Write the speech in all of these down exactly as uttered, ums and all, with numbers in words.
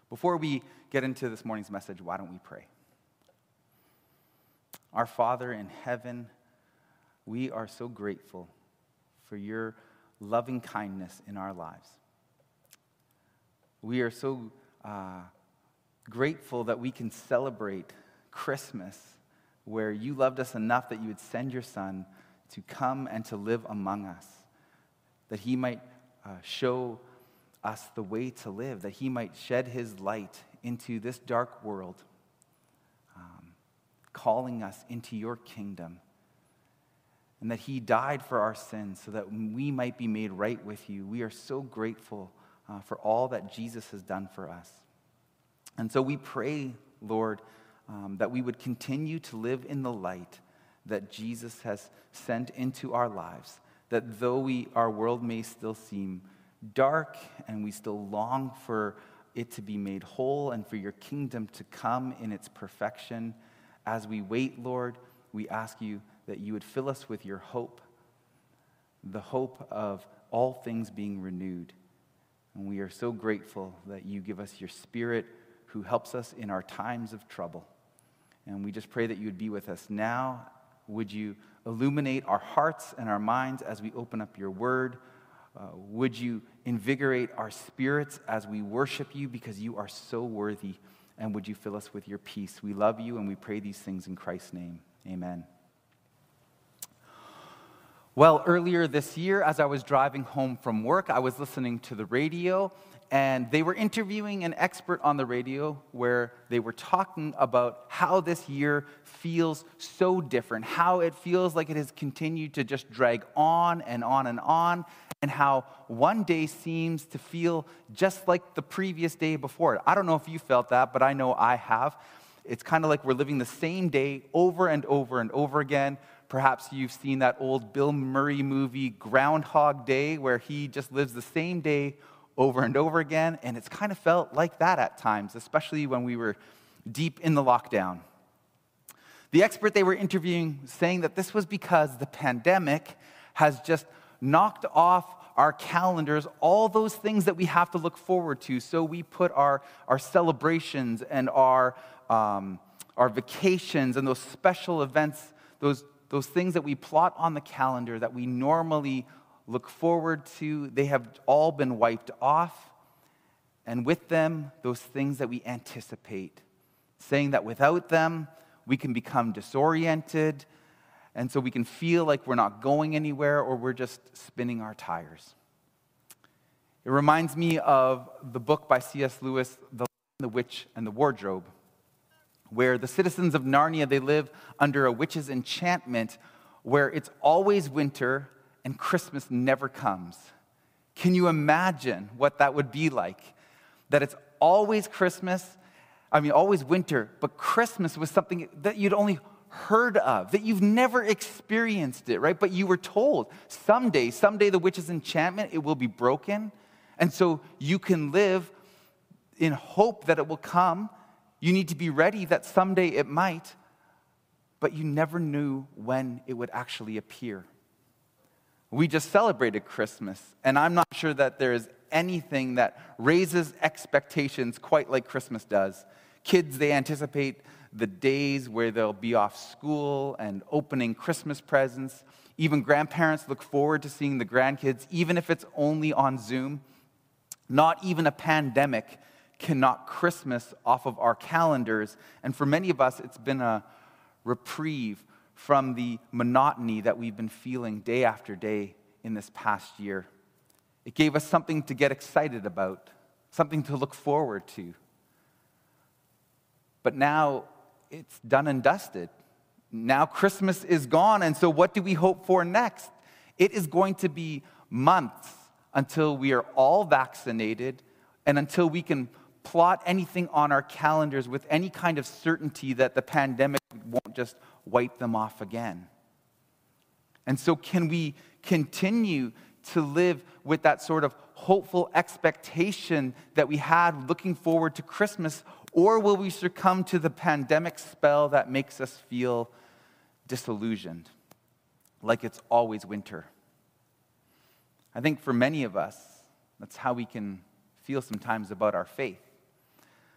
Before we get into this morning's message, why don't we pray? Our Father in heaven, we are so grateful for your loving kindness in our lives. We are so uh, grateful that we can celebrate Christmas, where you loved us enough that you would send your Son to come and to live among us, that he might uh, show us the way to live, that he might shed his light into this dark world, um, calling us into your kingdom, and that he died for our sins so that we might be made right with you. We are so grateful uh, for all that Jesus has done for us. And so we pray, Lord, um, that we would continue to live in the light that Jesus has sent into our lives, that though we our world may still seem dark and we still long for it to be made whole and for your kingdom to come in its perfection, as we wait, Lord, we ask you that you would fill us with your hope, the hope of all things being renewed. And we are so grateful that you give us your Spirit who helps us in our times of trouble. And we just pray that you would be with us now. Would you illuminate our hearts and our minds as we open up your word? Uh, would you invigorate our spirits as we worship you, because you are so worthy? And would you fill us with your peace? We love you and we pray these things in Christ's name. Amen. Well, earlier this year, as I was driving home from work, I was listening to the radio, and they were interviewing an expert on the radio where they were talking about how this year feels so different, how it feels like it has continued to just drag on and on and on, and how one day seems to feel just like the previous day before it. I don't know if you felt that, but I know I have. It's kind of like we're living the same day over and over and over again. Perhaps you've seen that old Bill Murray movie, Groundhog Day, where he just lives the same day over and over again, and it's kind of felt like that at times, especially when we were deep in the lockdown. The expert they were interviewing saying that this was because the pandemic has just knocked off our calendars all those things that we have to look forward to. So we put our, our celebrations and our, um, our vacations and those special events, those, those things that we plot on the calendar that we normally look forward to, they have all been wiped off, and with them, those things that we anticipate, saying that without them, we can become disoriented, and so we can feel like we're not going anywhere or we're just spinning our tires. It reminds me of the book by C S Lewis, The Lion, the Witch, and the Wardrobe, where the citizens of Narnia, they live under a witch's enchantment where it's always winter and Christmas never comes. Can you imagine what that would be like? That it's always Christmas, I mean, always winter, but Christmas was something that you'd only heard of, that you've never experienced it, right? But you were told, someday, someday the witch's enchantment, it will be broken, and so you can live in hope that it will come. You need to be ready that someday it might, but you never knew when it would actually appear. We just celebrated Christmas, and I'm not sure that there is anything that raises expectations quite like Christmas does. Kids, they anticipate the days where they'll be off school and opening Christmas presents. Even grandparents look forward to seeing the grandkids, even if it's only on Zoom. Not even a pandemic can knock Christmas off of our calendars, and for many of us, it's been a reprieve from the monotony that we've been feeling day after day in this past year. It gave us something to get excited about, something to look forward to. But now it's done and dusted. Now Christmas is gone, and so what do we hope for next? It is going to be months until we are all vaccinated and until we can plot anything on our calendars with any kind of certainty that the pandemic won't just wipe them off again. And so can we continue to live with that sort of hopeful expectation that we had looking forward to Christmas, or will we succumb to the pandemic spell that makes us feel disillusioned, like it's always winter? I think for many of us, that's how we can feel sometimes about our faith.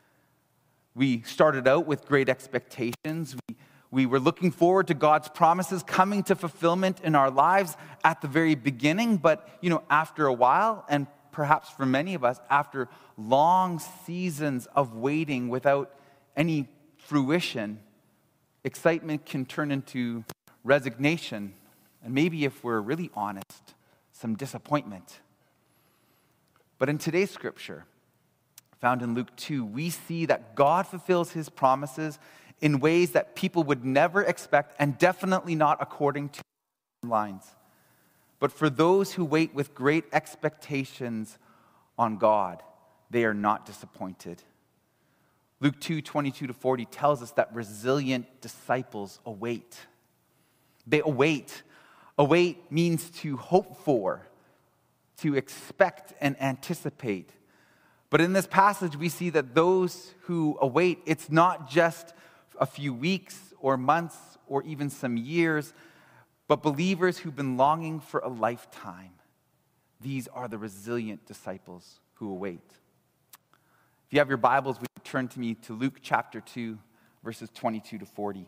We started out with great expectations. We, we were looking forward to God's promises coming to fulfillment in our lives at the very beginning. But, you know, after a while, and perhaps for many of us, after long seasons of waiting without any fruition, excitement can turn into resignation. And maybe if we're really honest, some disappointment. But in today's scripture, found in Luke two, we see that God fulfills his promises in ways that people would never expect, and definitely not according to lines. But for those who wait with great expectations on God, they are not disappointed. Luke two, twenty-two to forty tells us that resilient disciples await. They await. Await means to hope for, to expect and anticipate. But in this passage, we see that those who await, it's not just a few weeks or months or even some years, but believers who've been longing for a lifetime. These are the resilient disciples who await. If you have your Bibles, we turn to me to Luke chapter two, verses twenty-two to forty.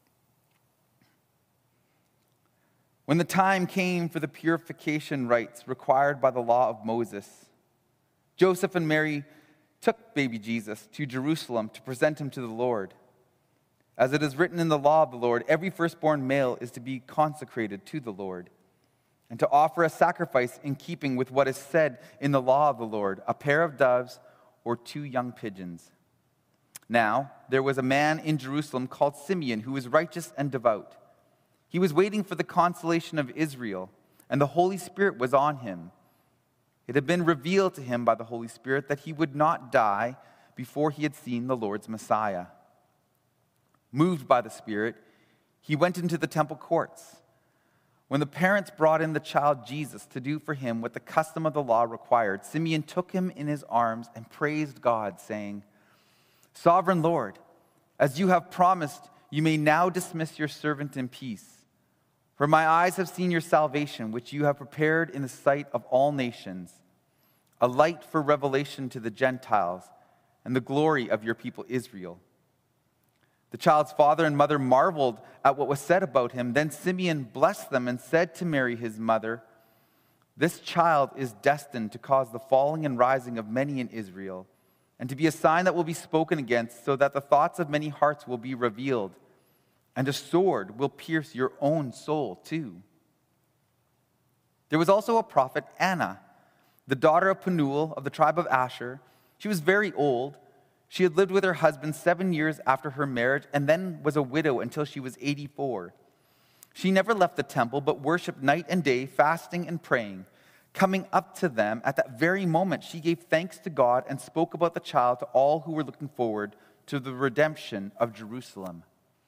When the time came for the purification rites required by the law of Moses, Joseph and Mary took baby Jesus to Jerusalem to present him to the Lord. As it is written in the law of the Lord, every firstborn male is to be consecrated to the Lord, and to offer a sacrifice in keeping with what is said in the law of the Lord, a pair of doves or two young pigeons. Now, there was a man in Jerusalem called Simeon who was righteous and devout. He was waiting for the consolation of Israel, and the Holy Spirit was on him. It had been revealed to him by the Holy Spirit that he would not die before he had seen the Lord's Messiah. Moved by the Spirit, he went into the temple courts. When the parents brought in the child Jesus to do for him what the custom of the law required, Simeon took him in his arms and praised God, saying, "Sovereign Lord, as you have promised, you may now dismiss your servant in peace. For my eyes have seen your salvation, which you have prepared in the sight of all nations, a light for revelation to the Gentiles and the glory of your people Israel." The child's father and mother marveled at what was said about him. Then Simeon blessed them and said to Mary, his mother, "This child is destined to cause the falling and rising of many in Israel, and to be a sign that will be spoken against, so that the thoughts of many hearts will be revealed. And a sword will pierce your own soul too." There was also a prophet, Anna, the daughter of Penuel of the tribe of Asher. She was very old. She had lived with her husband seven years after her marriage, and then was a widow until she was eighty-four. She never left the temple, but worshipped night and day, fasting and praying. Coming up to them at that very moment, she gave thanks to God and spoke about the child to all who were looking forward to the redemption of Jerusalem.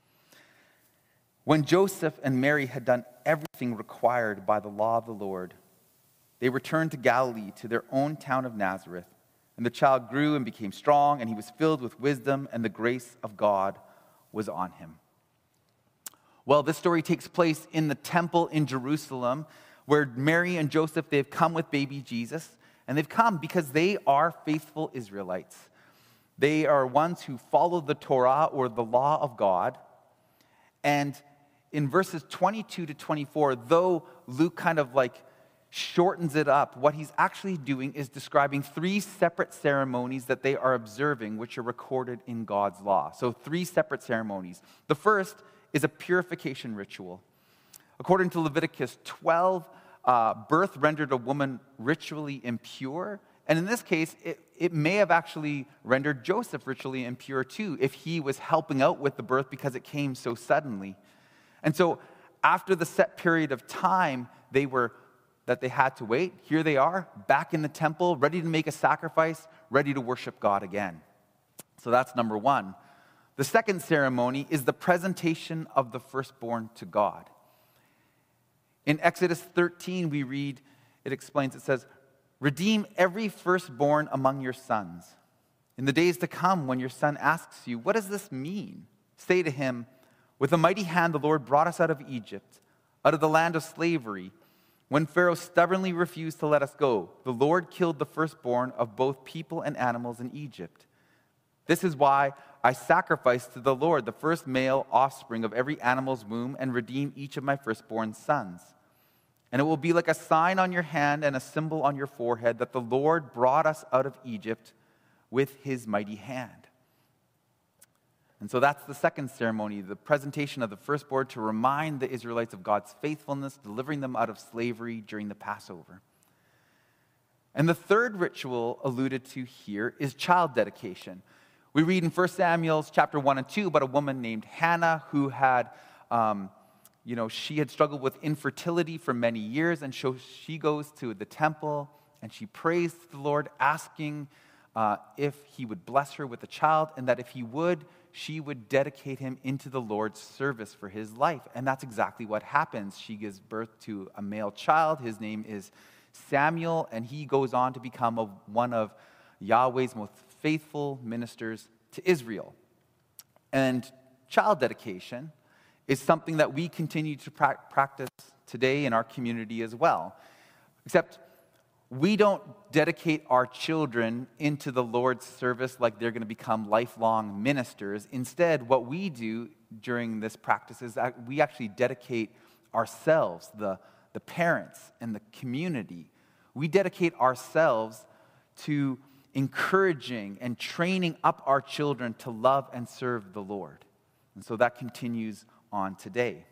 When Joseph and Mary had done everything required by the law of the Lord, they returned to Galilee, to their own town of Nazareth. And the child grew and became strong, and he was filled with wisdom, and the grace of God was on him. Well, this story takes place in the temple in Jerusalem, where Mary and Joseph, they've come with baby Jesus, and they've come because they are faithful Israelites. They are ones who follow the Torah, or the law of God. And in verses twenty-two to twenty-four, though Luke kind of like shortens it up, what he's actually doing is describing three separate ceremonies that they are observing, which are recorded in God's law. So three separate ceremonies. The first is a purification ritual. According to Leviticus twelve, uh, birth rendered a woman ritually impure. And in this case, it, it may have actually rendered Joseph ritually impure too, if he was helping out with the birth because it came so suddenly. And so after the set period of time they were that they had to wait, here they are, back in the temple, ready to make a sacrifice, ready to worship God again. So that's number one. The second ceremony is the presentation of the firstborn to God. In Exodus thirteen, we read, it explains, it says, "Redeem every firstborn among your sons. In the days to come, when your son asks you, 'What does this mean?' say to him, 'With a mighty hand the Lord brought us out of Egypt, out of the land of slavery. When Pharaoh stubbornly refused to let us go, the Lord killed the firstborn of both people and animals in Egypt. This is why I sacrifice to the Lord the first male offspring of every animal's womb and redeem each of my firstborn sons. And it will be like a sign on your hand and a symbol on your forehead that the Lord brought us out of Egypt with his mighty hand. And so that's the second ceremony, the presentation of the firstborn to remind the Israelites of God's faithfulness, delivering them out of slavery during the Passover. And the third ritual alluded to here is child dedication. We read in First Samuel chapter one and two about a woman named Hannah who had, um, you know, she had struggled with infertility for many years, and so she goes to the temple and she prays to the Lord, asking uh, if he would bless her with a child, and that if he would, she would dedicate him into the Lord's service for his life. And that's exactly what happens. She gives birth to a male child. His name is Samuel, and he goes on to become a, one of Yahweh's most faithful ministers to Israel. And child dedication is something that we continue to pra- practice today in our community as well. Except we don't dedicate our children into the Lord's service like they're going to become lifelong ministers. Instead, what we do during this practice is that we actually dedicate ourselves, the, the parents and the community. We dedicate ourselves to encouraging and training up our children to love and serve the Lord. And so that continues on today.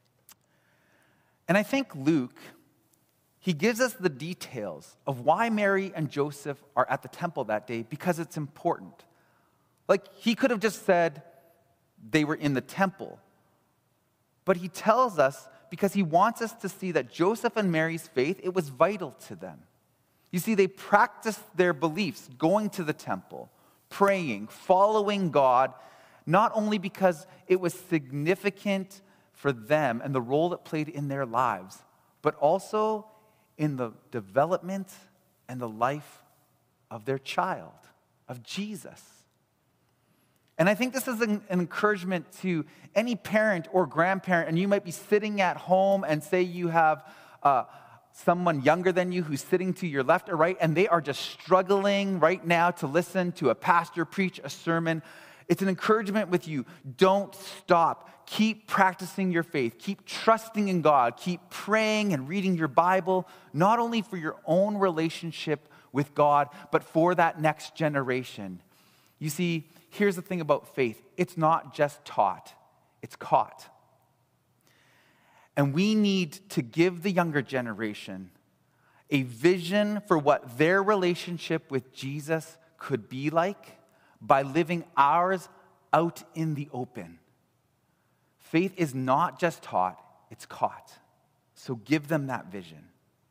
And I think Luke, he gives us the details of why Mary and Joseph are at the temple that day because it's important. Like, he could have just said they were in the temple. But he tells us because he wants us to see that Joseph and Mary's faith, it was vital to them. You see, they practiced their beliefs, going to the temple, praying, following God, not only because it was significant for them and the role it played in their lives, but also in the development and the life of their child, of Jesus. And I think this is an, an encouragement to any parent or grandparent, and you might be sitting at home and say you have uh, someone younger than you who's sitting to your left or right, and they are just struggling right now to listen to a pastor preach a sermon. It's an encouragement with you. Don't stop. Keep practicing your faith. Keep trusting in God. Keep praying and reading your Bible, not only for your own relationship with God, but for that next generation. You see, here's the thing about faith. It's not just taught, it's caught. And we need to give the younger generation a vision for what their relationship with Jesus could be like by living ours out in the open. Faith is not just taught, it's caught. So give them that vision.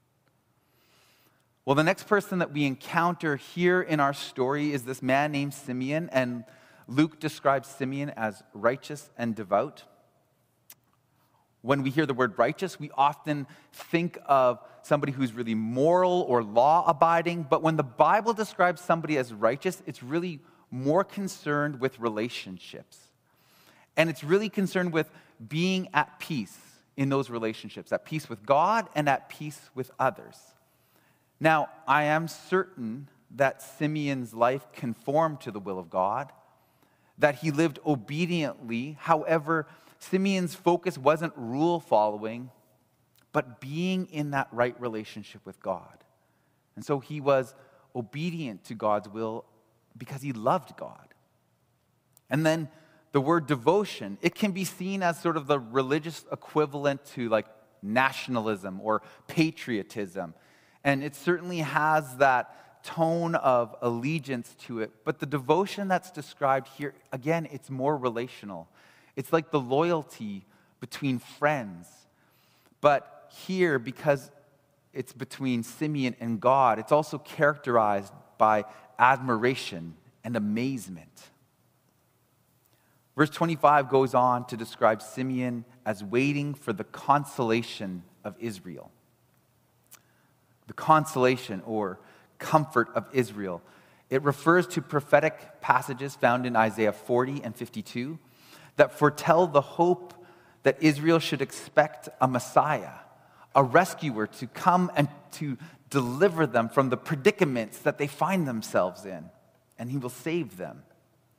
Well, the next person that we encounter here in our story is this man named Simeon, and Luke describes Simeon as righteous and devout. When we hear the word righteous, we often think of somebody who's really moral or law-abiding, but when the Bible describes somebody as righteous, it's really more concerned with relationships. And it's really concerned with being at peace in those relationships, at peace with God and at peace with others. Now, I am certain that Simeon's life conformed to the will of God, that he lived obediently. However, Simeon's focus wasn't rule following, but being in that right relationship with God. And so he was obedient to God's will because he loved God. And then the word devotion, it can be seen as sort of the religious equivalent to like nationalism or patriotism. And it certainly has that tone of allegiance to it. But the devotion that's described here, again, it's more relational. It's like the loyalty between friends. But here, because it's between Simeon and God, it's also characterized by admiration and amazement. Verse twenty-five goes on to describe Simeon as waiting for the consolation of Israel. The consolation or comfort of Israel. It refers to prophetic passages found in Isaiah forty and fifty-two that foretell the hope that Israel should expect a Messiah, a rescuer to come and to deliver them from the predicaments that they find themselves in, and he will save them.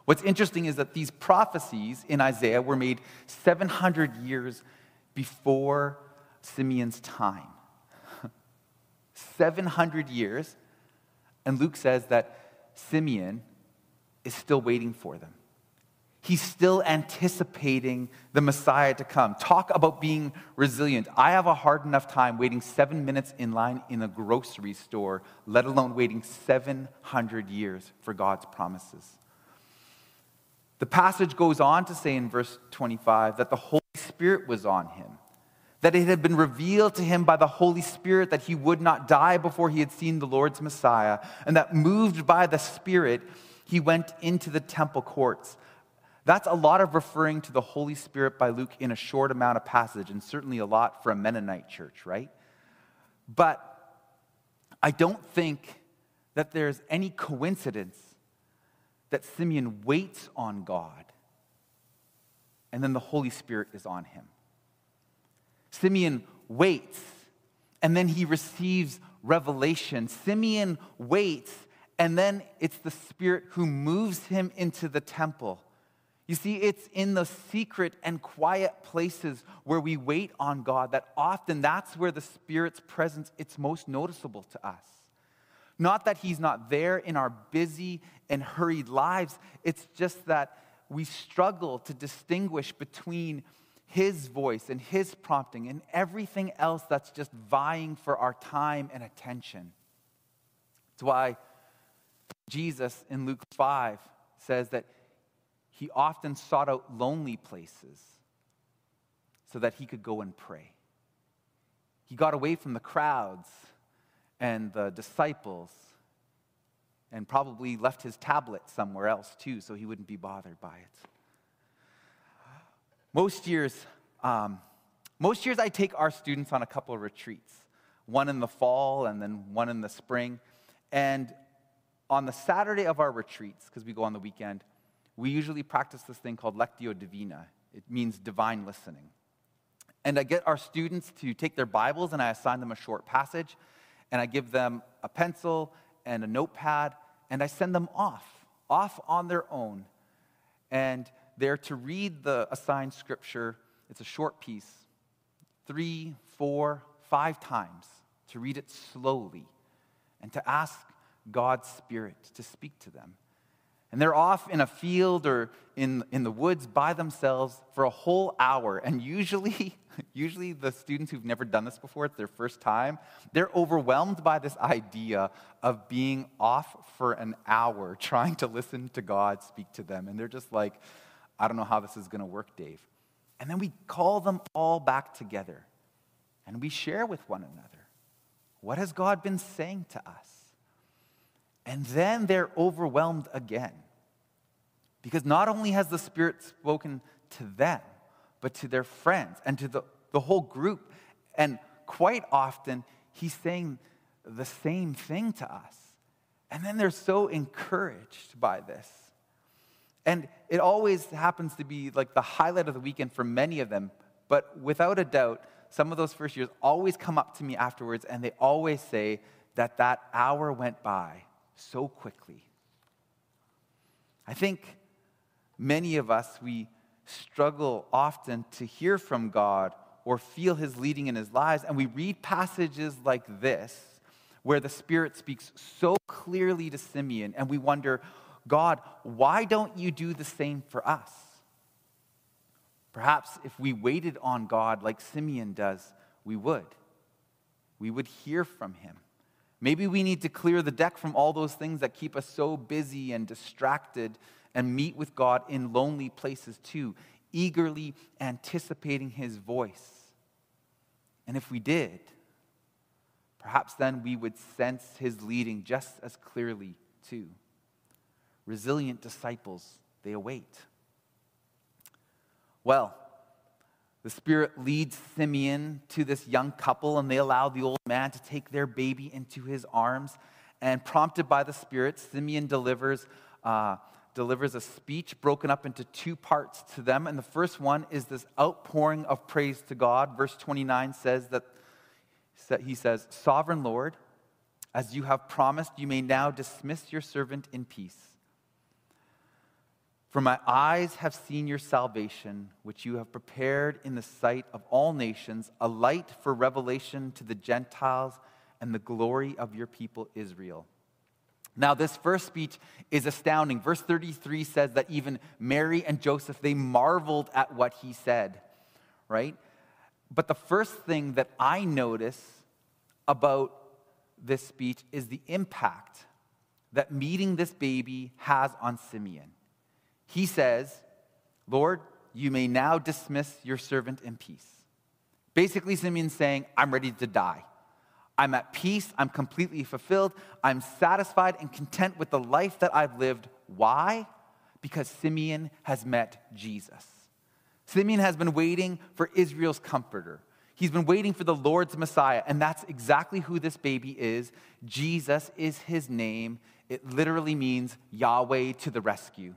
What's interesting is that these prophecies in Isaiah were made seven hundred years before Simeon's time. seven hundred years, and Luke says that Simeon is still waiting for them. He's still anticipating the Messiah to come. Talk about being resilient. I have a hard enough time waiting seven minutes in line in a grocery store, let alone waiting seven hundred years for God's promises. The passage goes on to say in verse twenty-five that the Holy Spirit was on him, that it had been revealed to him by the Holy Spirit that he would not die before he had seen the Lord's Messiah, and that moved by the Spirit, he went into the temple courts. That's a lot of referring to the Holy Spirit by Luke in a short amount of passage, and certainly a lot for a Mennonite church, right? But I don't think that there's any coincidence that Simeon waits on God, and then the Holy Spirit is on him. Simeon waits, and then he receives revelation. Simeon waits, and then it's the Spirit who moves him into the temple. You see, it's in the secret and quiet places where we wait on God that often that's where the Spirit's presence is most noticeable to us. Not that he's not there in our busy and hurried lives. It's just that we struggle to distinguish between his voice and his prompting and everything else that's just vying for our time and attention. That's why Jesus in Luke five says that he often sought out lonely places so that he could go and pray. He got away from the crowds and the disciples and probably left his tablet somewhere else too so he wouldn't be bothered by it. Most years, um, most years I take our students on a couple of retreats, one in the fall and then one in the spring. And on the Saturday of our retreats, because we go on the weekend, we usually practice this thing called Lectio Divina. It means divine listening. And I get our students to take their Bibles and I assign them a short passage, and I give them a pencil and a notepad, and I send them off, off on their own. And they're to read the assigned scripture. It's a short piece, three, four, five times, to read it slowly and to ask God's Spirit to speak to them. And they're off in a field or in, in the woods by themselves for a whole hour. And usually, usually the students who've never done this before, it's their first time, they're overwhelmed by this idea of being off for an hour trying to listen to God speak to them. And they're just like, I don't know how this is going to work, Dave. And then we call them all back together. And we share with one another. What has God been saying to us? And then they're overwhelmed again. Because not only has the Spirit spoken to them, but to their friends and to the, the whole group. And quite often, he's saying the same thing to us. And then they're so encouraged by this. And it always happens to be like the highlight of the weekend for many of them. But without a doubt, some of those first years always come up to me afterwards, and they always say that that hour went by so quickly. I think many of us, we struggle often to hear from God or feel his leading in his lives, and we read passages like this where the Spirit speaks so clearly to Simeon, and we wonder, God, why don't you do the same for us? Perhaps if we waited on God like Simeon does, we would. We would hear from him. Maybe we need to clear the deck from all those things that keep us so busy and distracted and meet with God in lonely places too, eagerly anticipating his voice. And if we did, perhaps then we would sense his leading just as clearly too. Resilient disciples, they await. Well, the Spirit leads Simeon to this young couple, and they allow the old man to take their baby into his arms. And prompted by the Spirit, Simeon delivers, uh, delivers a speech broken up into two parts to them. And the first one is this outpouring of praise to God. Verse twenty-nine says that he says, "Sovereign Lord, as you have promised, you may now dismiss your servant in peace. For my eyes have seen your salvation, which you have prepared in the sight of all nations, a light for revelation to the Gentiles and the glory of your people Israel. Now, this first speech is astounding. Verse thirty-three says that even Mary and Joseph, they marveled at what he said, right? But the first thing that I notice about this speech is the impact that meeting this baby has on Simeon. He says, Lord, you may now dismiss your servant in peace. Basically, Simeon's saying, I'm ready to die. I'm at peace. I'm completely fulfilled. I'm satisfied and content with the life that I've lived. Why? Because Simeon has met Jesus. Simeon has been waiting for Israel's comforter. He's been waiting for the Lord's Messiah, and that's exactly who this baby is. Jesus is his name. It literally means Yahweh to the rescue.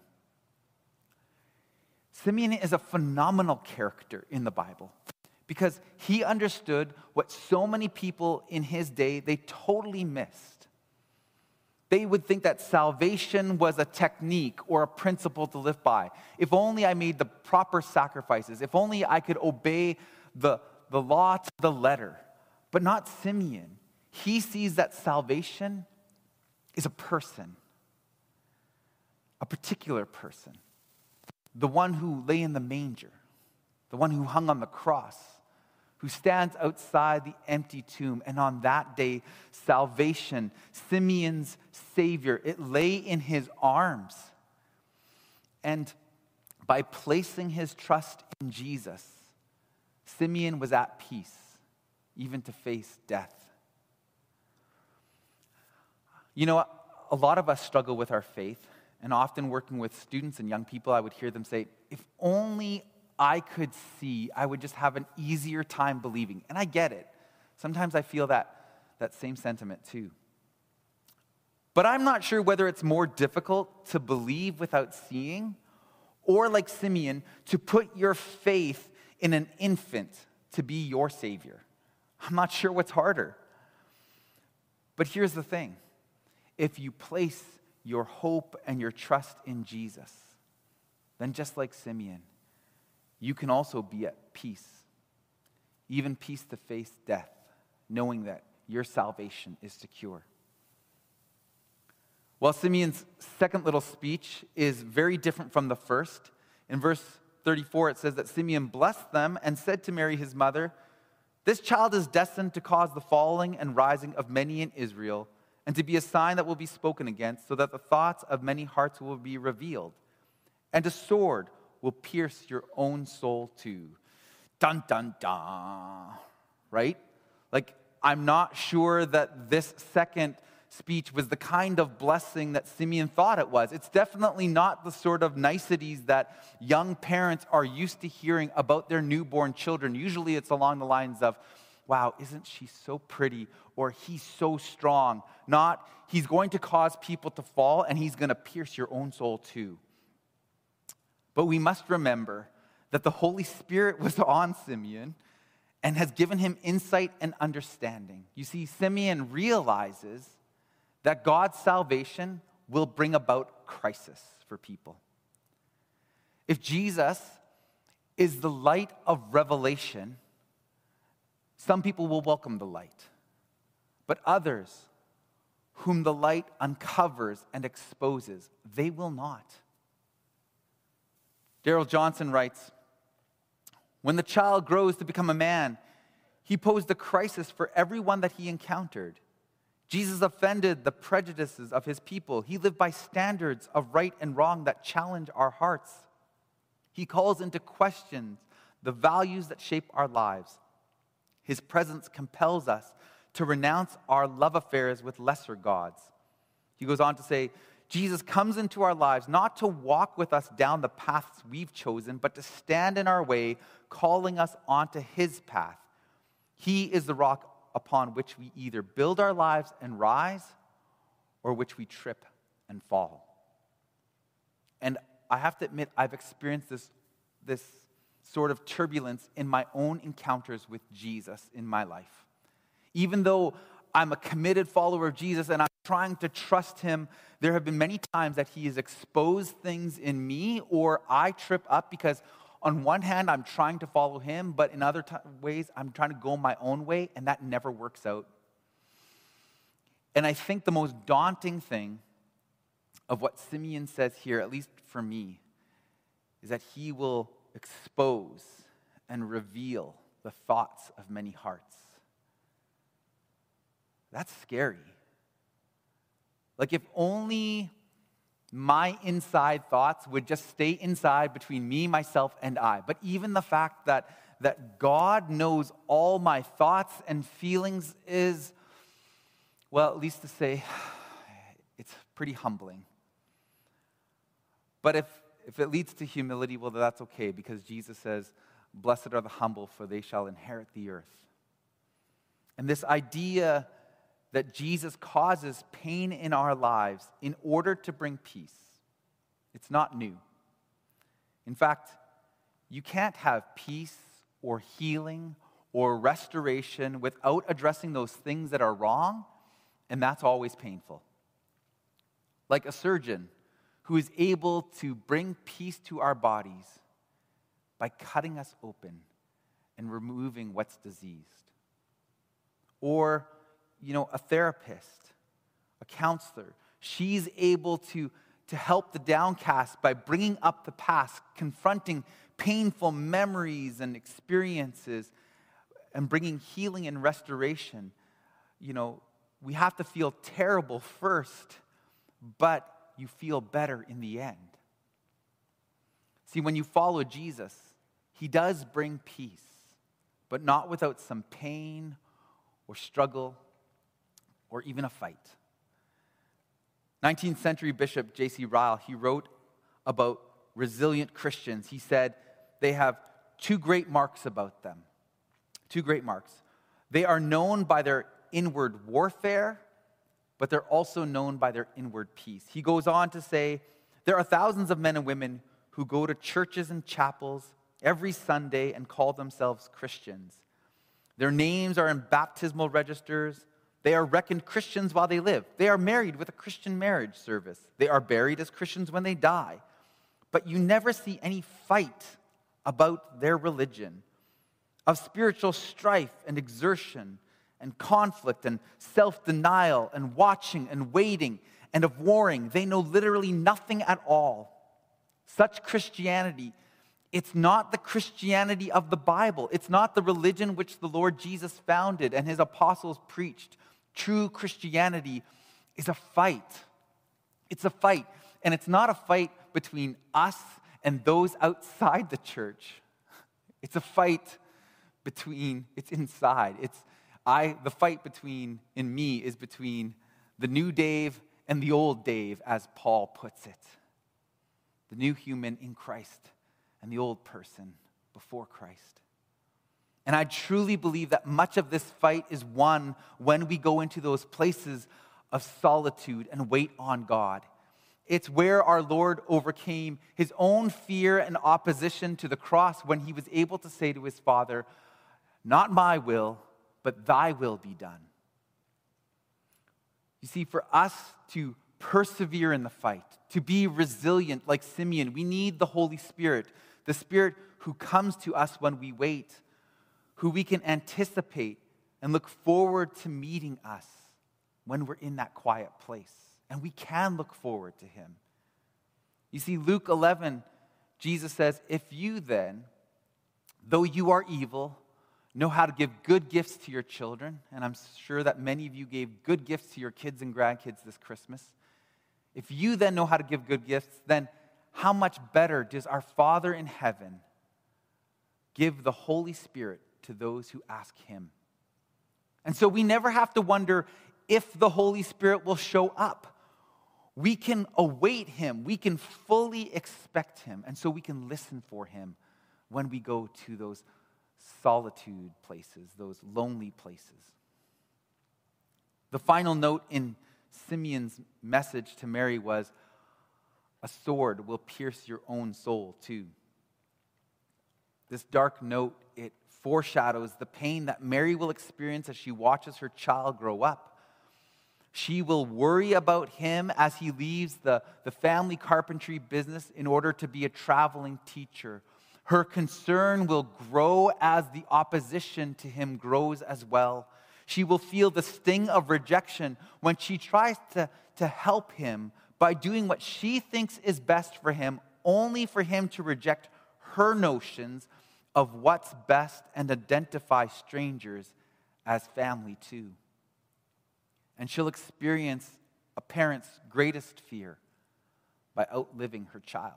Simeon is a phenomenal character in the Bible because he understood what so many people in his day, they totally missed. They would think that salvation was a technique or a principle to live by. If only I made the proper sacrifices. If only I could obey the, the law to the letter. But not Simeon. He sees that salvation is a person. A particular person. The one who lay in the manger, the one who hung on the cross, who stands outside the empty tomb. And on that day, salvation, Simeon's Savior, it lay in his arms. And by placing his trust in Jesus, Simeon was at peace, even to face death. You know, a lot of us struggle with our faith. And often working with students and young people, I would hear them say, if only I could see, I would just have an easier time believing. And I get it. Sometimes I feel that, that same sentiment too. But I'm not sure whether it's more difficult to believe without seeing, or like Simeon, to put your faith in an infant to be your Savior. I'm not sure what's harder. But here's the thing. If you place your hope and your trust in Jesus, then just like Simeon, you can also be at peace, even peace to face death, knowing that your salvation is secure. Well, Simeon's second little speech is very different from the first. In verse thirty-four, it says that Simeon blessed them and said to Mary, his mother, "This child is destined to cause the falling and rising of many in Israel, and to be a sign that will be spoken against, so that the thoughts of many hearts will be revealed. And a sword will pierce your own soul too." Dun, dun, dun. Right? Like, I'm not sure that this second speech was the kind of blessing that Simeon thought it was. It's definitely not the sort of niceties that young parents are used to hearing about their newborn children. Usually it's along the lines of, wow, isn't she so pretty? Or he's so strong. Not, he's going to cause people to fall and he's going to pierce your own soul too. But we must remember that the Holy Spirit was on Simeon and has given him insight and understanding. You see, Simeon realizes that God's salvation will bring about crisis for people. If Jesus is the light of revelation, some people will welcome the light, but others whom the light uncovers and exposes, they will not. Darrell Johnson writes, "When the child grows to become a man, he posed a crisis for everyone that he encountered. Jesus offended the prejudices of his people. He lived by standards of right and wrong that challenge our hearts. He calls into question the values that shape our lives. His presence compels us to renounce our love affairs with lesser gods." He goes on to say, Jesus comes into our lives not to walk with us down the paths we've chosen, but to stand in our way, calling us onto his path. He is the rock upon which we either build our lives and rise, or which we trip and fall. And I have to admit, I've experienced this, this sort of turbulence in my own encounters with Jesus in my life. Even though I'm a committed follower of Jesus and I'm trying to trust him. There have been many times that he has exposed things in me, or I trip up because on one hand, I'm trying to follow him, but in other t- ways, I'm trying to go my own way, and that never works out. And I think the most daunting thing of what Simeon says here, at least for me, is that he will expose and reveal the thoughts of many hearts. That's scary. Like, if only my inside thoughts would just stay inside between me, myself, and I. But even the fact that, that God knows all my thoughts and feelings is, well, at least to say, it's pretty humbling. But if, if it leads to humility, well, that's okay, because Jesus says, blessed are the humble, for they shall inherit the earth. And this idea that Jesus causes pain in our lives in order to bring peace, it's not new. In fact, you can't have peace or healing or restoration without addressing those things that are wrong, and that's always painful. Like a surgeon who is able to bring peace to our bodies by cutting us open and removing what's diseased. Or you know, a therapist, a counselor, she's able to, to help the downcast by bringing up the past, confronting painful memories and experiences, and bringing healing and restoration. You know, we have to feel terrible first, but you feel better in the end. See, when you follow Jesus, he does bring peace, but not without some pain or struggle or even a fight. nineteenth century Bishop J C Ryle, he wrote about resilient Christians. He said they have two great marks about them. Two great marks. They are known by their inward warfare, but they're also known by their inward peace. He goes on to say, there are thousands of men and women who go to churches and chapels every Sunday and call themselves Christians. Their names are in baptismal registers. They are reckoned Christians while they live. They are married with a Christian marriage service. They are buried as Christians when they die. But you never see any fight about their religion, of spiritual strife and exertion and conflict and self-denial and watching and waiting and of warring. They know literally nothing at all. Such Christianity, it's not the Christianity of the Bible. It's not the religion which the Lord Jesus founded and his apostles preached. True Christianity is a fight. It's a fight. And it's not a fight between us and those outside the church. It's a fight between, it's inside. It's I, the fight between, in me, is between the new Dave and the old Dave, as Paul puts it. The new human in Christ and the old person before Christ. And I truly believe that much of this fight is won when we go into those places of solitude and wait on God. It's where our Lord overcame his own fear and opposition to the cross when he was able to say to his Father, not my will, but thy will be done. You see, for us to persevere in the fight, to be resilient like Simeon, we need the Holy Spirit, the Spirit who comes to us when we wait, who we can anticipate and look forward to meeting us when we're in that quiet place. And we can look forward to him. You see, Luke eleven, Jesus says, if you then, though you are evil, know how to give good gifts to your children, and I'm sure that many of you gave good gifts to your kids and grandkids this Christmas. If you then know how to give good gifts, then how much better does our Father in heaven give the Holy Spirit to those who ask him? And so we never have to wonder if the Holy Spirit will show up. We can await him. We can fully expect him. And so we can listen for him when we go to those solitude places, those lonely places. The final note in Simeon's message to Mary was, a sword will pierce your own soul too. This dark note, it foreshadows the pain that Mary will experience as she watches her child grow up. She will worry about him as he leaves the, the family carpentry business in order to be a traveling teacher. Her concern will grow as the opposition to him grows as well. She will feel the sting of rejection when she tries to, to help him by doing what she thinks is best for him, only for him to reject her notions of what's best and identify strangers as family too. And she'll experience a parent's greatest fear by outliving her child.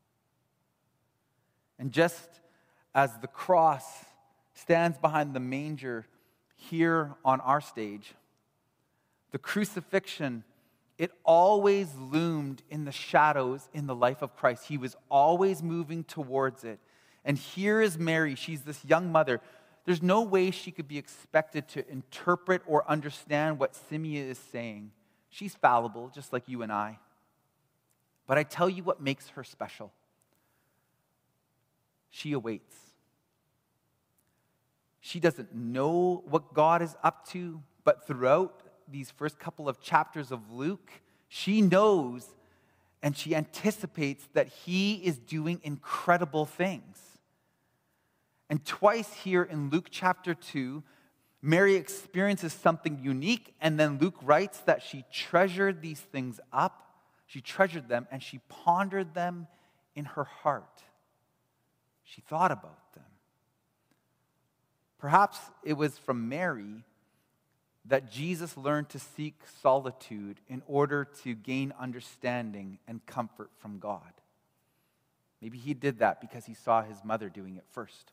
And just as the cross stands behind the manger here on our stage, the crucifixion, it always loomed in the shadows in the life of Christ. He was always moving towards it. And here is Mary. She's this young mother. There's no way she could be expected to interpret or understand what Simeon is saying. She's fallible, just like you and I. But I tell you what makes her special. She awaits. She doesn't know what God is up to, but throughout these first couple of chapters of Luke, she knows and she anticipates that he is doing incredible things. And twice here in Luke chapter two, Mary experiences something unique, and then Luke writes that she treasured these things up, she treasured them, and she pondered them in her heart. She thought about them. Perhaps it was from Mary that Jesus learned to seek solitude in order to gain understanding and comfort from God. Maybe he did that because he saw his mother doing it first.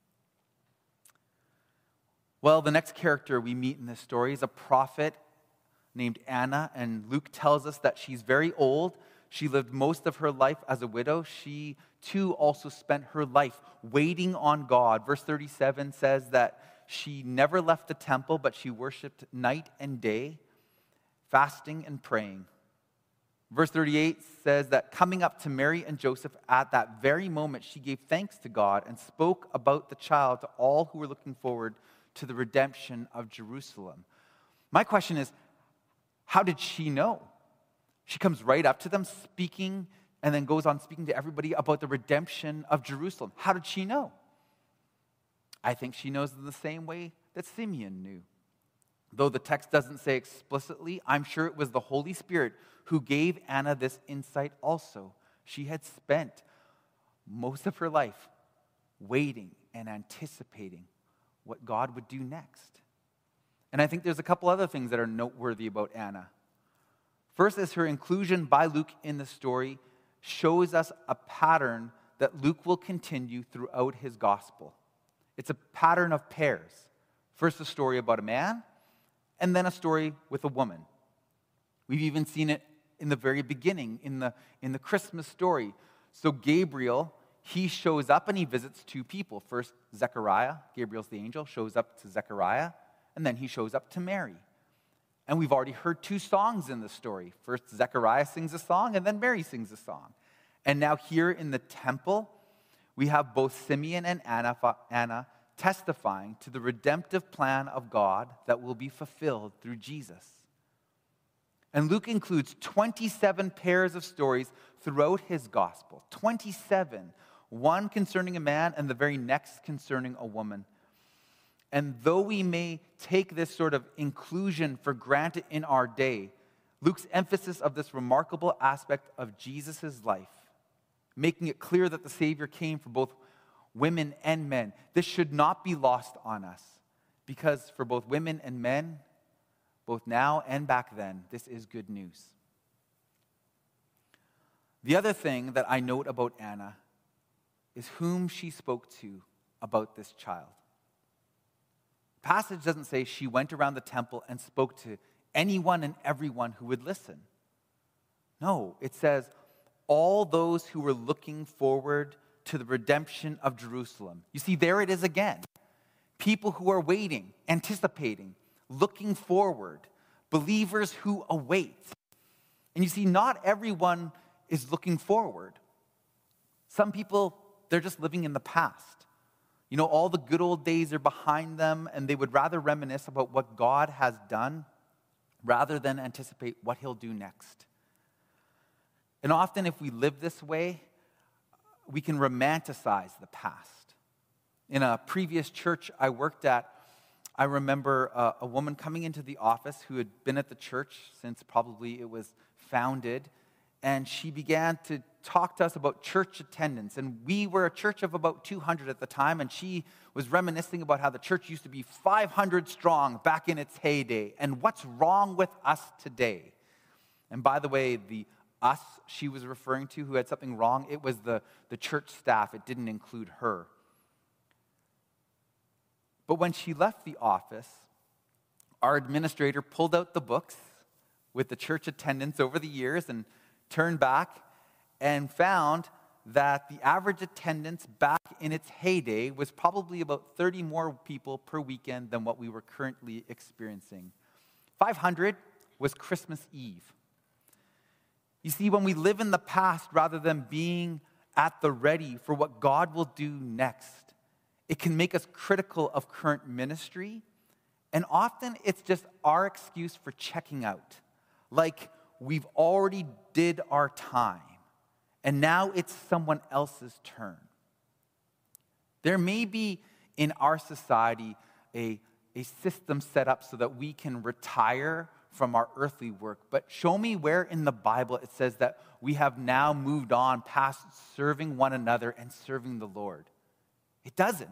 Well, the next character we meet in this story is a prophet named Anna, and Luke tells us that she's very old. She lived most of her life as a widow. She, too, also spent her life waiting on God. Verse thirty-seven says that she never left the temple, but she worshiped night and day, fasting and praying. Verse thirty-eight says that coming up to Mary and Joseph at that very moment, she gave thanks to God and spoke about the child to all who were looking forward to the redemption of Jerusalem. My question is, how did she know? She comes right up to them speaking and then goes on speaking to everybody about the redemption of Jerusalem. How did she know? I think she knows in the same way that Simeon knew. Though the text doesn't say explicitly, I'm sure it was the Holy Spirit who gave Anna this insight also. She had spent most of her life waiting and anticipating what God would do next. And I think there's a couple other things that are noteworthy about Anna. First is her inclusion by Luke in the story shows us a pattern that Luke will continue throughout his gospel. It's a pattern of pairs. First a story about a man, and then a story with a woman. We've even seen it in the very beginning, in the, in the Christmas story. So Gabriel, he shows up and he visits two people. First, Zechariah, Gabriel's the angel, shows up to Zechariah, and then he shows up to Mary. And we've already heard two songs in the story. First, Zechariah sings a song, and then Mary sings a song. And now here in the temple, we have both Simeon and Anna, Anna testifying to the redemptive plan of God that will be fulfilled through Jesus. And Luke includes twenty-seven pairs of stories throughout his gospel. twenty-seven. One concerning a man and the very next concerning a woman. And though we may take this sort of inclusion for granted in our day, Luke's emphasis of this remarkable aspect of Jesus' life, making it clear that the Savior came for both women and men, this should not be lost on us. Because for both women and men, both now and back then, this is good news. The other thing that I note about Anna is whom she spoke to about this child. The passage doesn't say she went around the temple and spoke to anyone and everyone who would listen. No, it says all those who were looking forward to the redemption of Jerusalem. You see, there it is again. People who are waiting, anticipating, looking forward, believers who await. And you see, not everyone is looking forward. Some people, they're just living in the past. You know, all the good old days are behind them, and they would rather reminisce about what God has done rather than anticipate what he'll do next. And often if we live this way, we can romanticize the past. In a previous church I worked at, I remember a, a woman coming into the office who had been at the church since probably it was founded, and she began to talk to us about church attendance. And we were a church of about two hundred at the time, and she was reminiscing about how the church used to be five hundred strong back in its heyday, and what's wrong with us today. And by the way, the us she was referring to who had something wrong, it was the, the church staff. It didn't include her. But when she left the office, our administrator pulled out the books with the church attendance over the years and turned back and found that the average attendance back in its heyday was probably about thirty more people per weekend than what we were currently experiencing. five hundred was Christmas Eve. You see, when we live in the past rather than being at the ready for what God will do next, it can make us critical of current ministry, and often it's just our excuse for checking out. Like, we've already did our time, and now it's someone else's turn. There may be in our society a, a system set up so that we can retire from our earthly work, but show me where in the Bible it says that we have now moved on past serving one another and serving the Lord. It doesn't.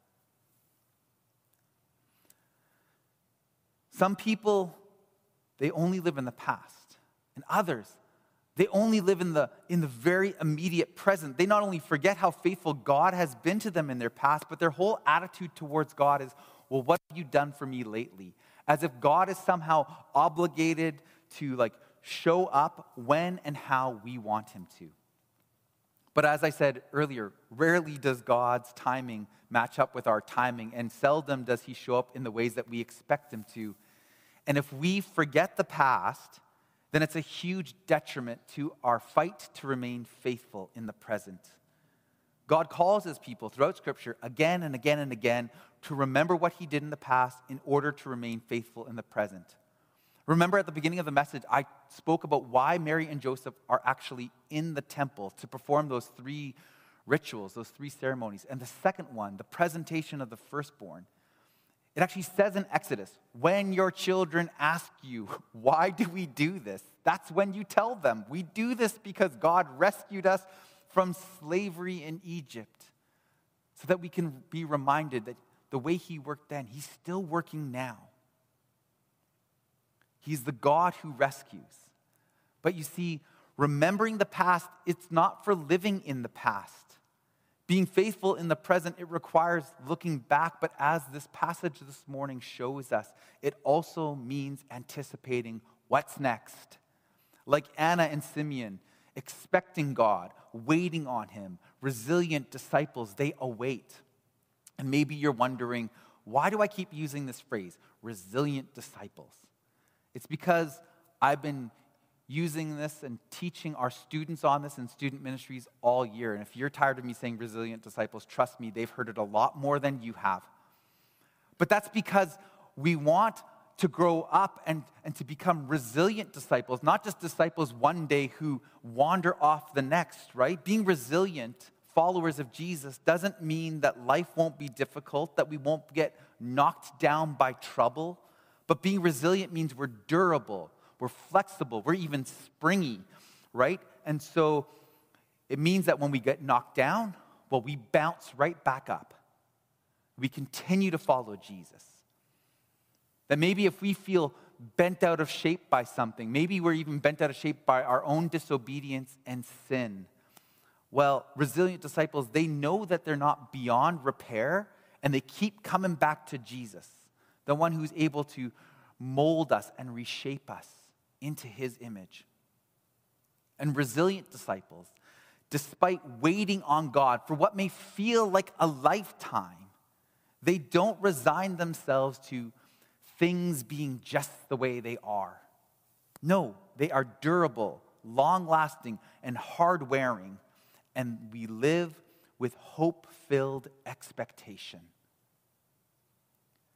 Some people, they only live in the past, and others, they only live in the, in the very immediate present. They not only forget how faithful God has been to them in their past, but their whole attitude towards God is, well, what have you done for me lately? As if God is somehow obligated to like show up when and how we want him to. But as I said earlier, rarely does God's timing match up with our timing, and seldom does he show up in the ways that we expect him to. And if we forget the past, then it's a huge detriment to our fight to remain faithful in the present. God calls his people throughout Scripture again and again and again to remember what he did in the past in order to remain faithful in the present. Remember at the beginning of the message, I spoke about why Mary and Joseph are actually in the temple to perform those three rituals, those three ceremonies. And the second one, the presentation of the firstborn, it actually says in Exodus, when your children ask you, why do we do this? That's when you tell them, we do this because God rescued us from slavery in Egypt, so that we can be reminded that the way he worked then, he's still working now. He's the God who rescues. But you see, remembering the past, it's not for living in the past. Being faithful in the present, it requires looking back, but as this passage this morning shows us, it also means anticipating what's next. Like Anna and Simeon, expecting God, waiting on him, resilient disciples, they await. And maybe you're wondering, why do I keep using this phrase, resilient disciples? It's because I've been using this and teaching our students on this in student ministries all year. And if you're tired of me saying resilient disciples, trust me, they've heard it a lot more than you have. But that's because we want to grow up and, and to become resilient disciples, not just disciples one day who wander off the next, right? Being resilient followers of Jesus doesn't mean that life won't be difficult, that we won't get knocked down by trouble. But being resilient means we're durable, we're flexible, we're even springy, right? And so it means that when we get knocked down, well, we bounce right back up. We continue to follow Jesus. That maybe if we feel bent out of shape by something, maybe we're even bent out of shape by our own disobedience and sin. Well, resilient disciples, they know that they're not beyond repair, and they keep coming back to Jesus, the one who's able to mold us and reshape us into his image. And resilient disciples, despite waiting on God for what may feel like a lifetime, they don't resign themselves to things being just the way they are. No, they are durable, long-lasting, and hard-wearing, and we live with hope-filled expectation.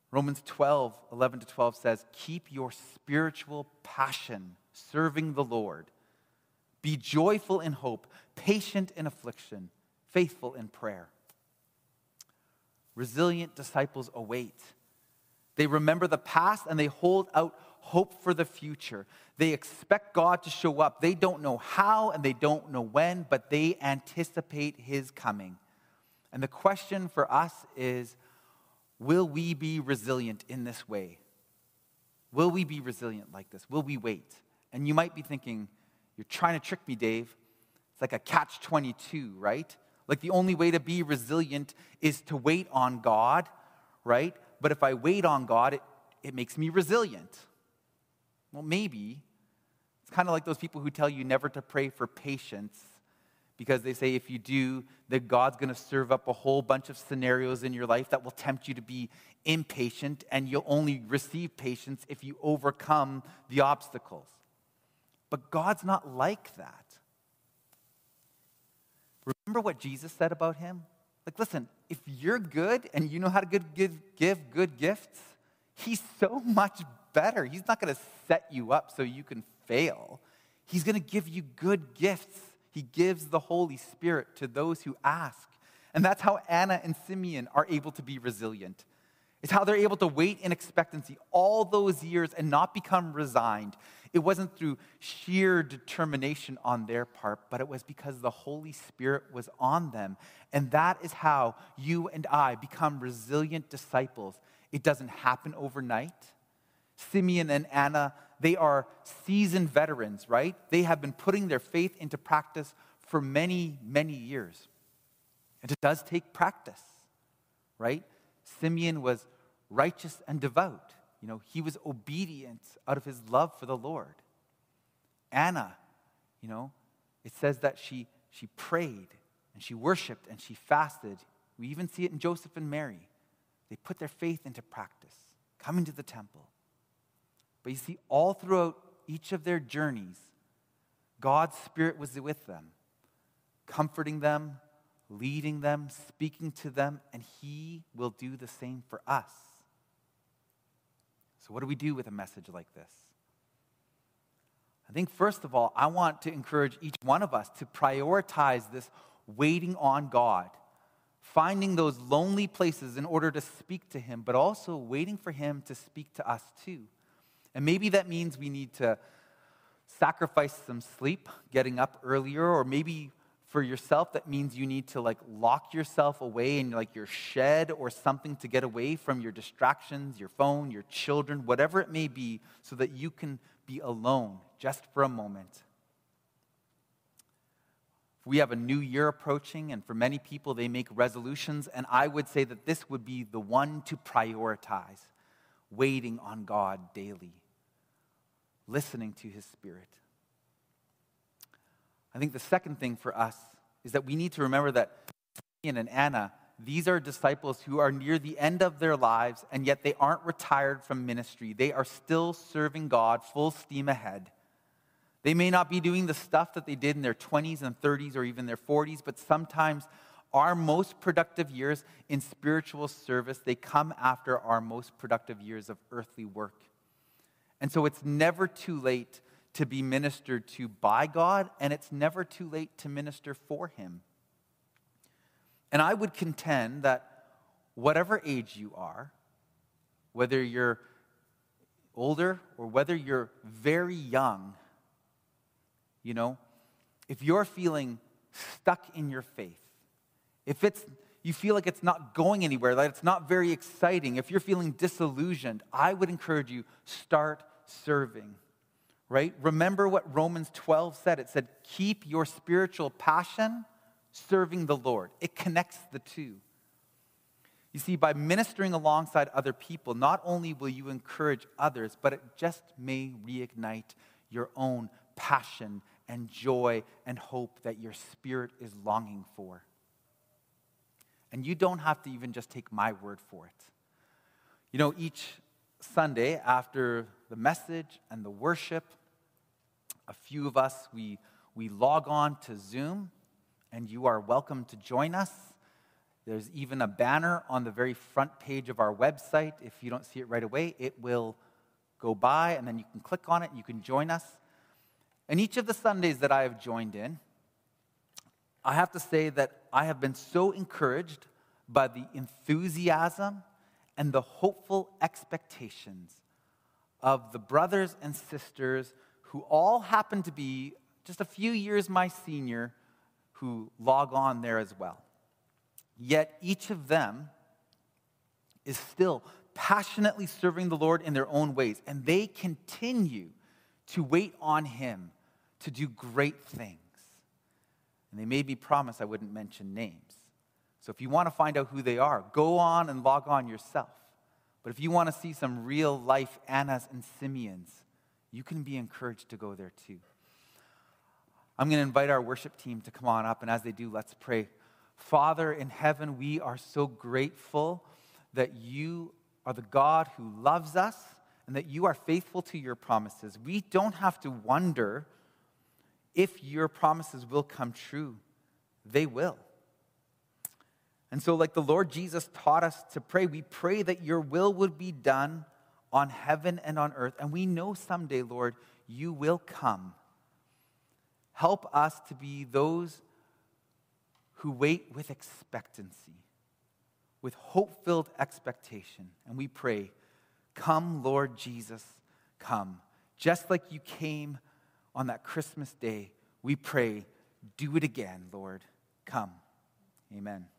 Romans twelve, eleven to twelve says, keep your spiritual passion serving the Lord. Be joyful in hope, patient in affliction, faithful in prayer. Resilient disciples await. They remember the past and they hold out hope for the future. They expect God to show up. They don't know how and they don't know when, but they anticipate his coming. And the question for us is, will we be resilient in this way? Will we be resilient like this? Will we wait? And you might be thinking, you're trying to trick me, Dave. It's like a catch twenty-two, right? Like the only way to be resilient is to wait on God, right? But if I wait on God, it, it makes me resilient. Well, maybe. It's kind of like those people who tell you never to pray for patience because they say if you do, that God's going to serve up a whole bunch of scenarios in your life that will tempt you to be impatient, and you'll only receive patience if you overcome the obstacles. But God's not like that. Remember what Jesus said about him? Like, listen, if you're good and you know how to good, give, give good gifts, he's so much better. He's not going to set you up so you can fail. He's going to give you good gifts. He gives the Holy Spirit to those who ask. And that's how Anna and Simeon are able to be resilient. It's how they're able to wait in expectancy all those years and not become resigned. It wasn't through sheer determination on their part, but it was because the Holy Spirit was on them. And that is how you and I become resilient disciples. It doesn't happen overnight. Simeon and Anna, they are seasoned veterans, right? They have been putting their faith into practice for many, many years. And it does take practice, right? Simeon was righteous and devout. You know, he was obedient out of his love for the Lord. Anna, you know, it says that she, she prayed and she worshiped and she fasted. We even see it in Joseph and Mary. They put their faith into practice, coming to the temple. But you see, all throughout each of their journeys, God's Spirit was with them, comforting them, leading them, speaking to them, and he will do the same for us. So what do we do with a message like this? I think, first of all, I want to encourage each one of us to prioritize this waiting on God, finding those lonely places in order to speak to him, but also waiting for him to speak to us too. And maybe that means we need to sacrifice some sleep, getting up earlier, or maybe for yourself, that means you need to like lock yourself away in like your shed or something to get away from your distractions, your phone, your children, whatever it may be, so that you can be alone just for a moment. We have a new year approaching, and for many people, they make resolutions, and I would say that this would be the one to prioritize, waiting on God daily, listening to his Spirit. I think the second thing for us is that we need to remember that Simeon and Anna, these are disciples who are near the end of their lives, and yet they aren't retired from ministry. They are still serving God full steam ahead. They may not be doing the stuff that they did in their twenties and thirties or even their forties, but sometimes our most productive years in spiritual service, they come after our most productive years of earthly work. And so it's never too late to be ministered to by God, and it's never too late to minister for him. And I would contend that whatever age you are, whether you're older or whether you're very young, you know, if you're feeling stuck in your faith, if it's you feel like it's not going anywhere, that it's not very exciting, if you're feeling disillusioned, I would encourage you, start serving. Right? Remember what Romans twelve said. It said, keep your spiritual passion serving the Lord. It connects the two. You see, by ministering alongside other people, not only will you encourage others, but it just may reignite your own passion and joy and hope that your spirit is longing for. And you don't have to even just take my word for it. You know, each Sunday after the message and the worship, a few of us, we, we log on to Zoom, and you are welcome to join us. There's even a banner on the very front page of our website. If you don't see it right away, it will go by, and then you can click on it, you can join us. And each of the Sundays that I have joined in, I have to say that I have been so encouraged by the enthusiasm and the hopeful expectations of the brothers and sisters who all happen to be just a few years my senior who log on there as well. Yet each of them is still passionately serving the Lord in their own ways, and they continue to wait on Him to do great things. And they made me promise I wouldn't mention names. So if you want to find out who they are, go on and log on yourself. But if you want to see some real life Annas and Simeons, you can be encouraged to go there too. I'm going to invite our worship team to come on up, and as they do, let's pray. Father in heaven, we are so grateful that you are the God who loves us and that you are faithful to your promises. We don't have to wonder if your promises will come true. They will. And so, like the Lord Jesus taught us to pray, we pray that your will would be done on heaven and on earth. And we know someday, Lord, you will come. Help us to be those who wait with expectancy, with hope-filled expectation. And we pray, come, Lord Jesus, come. Just like you came on that Christmas day, we pray, do it again, Lord. Come. Amen.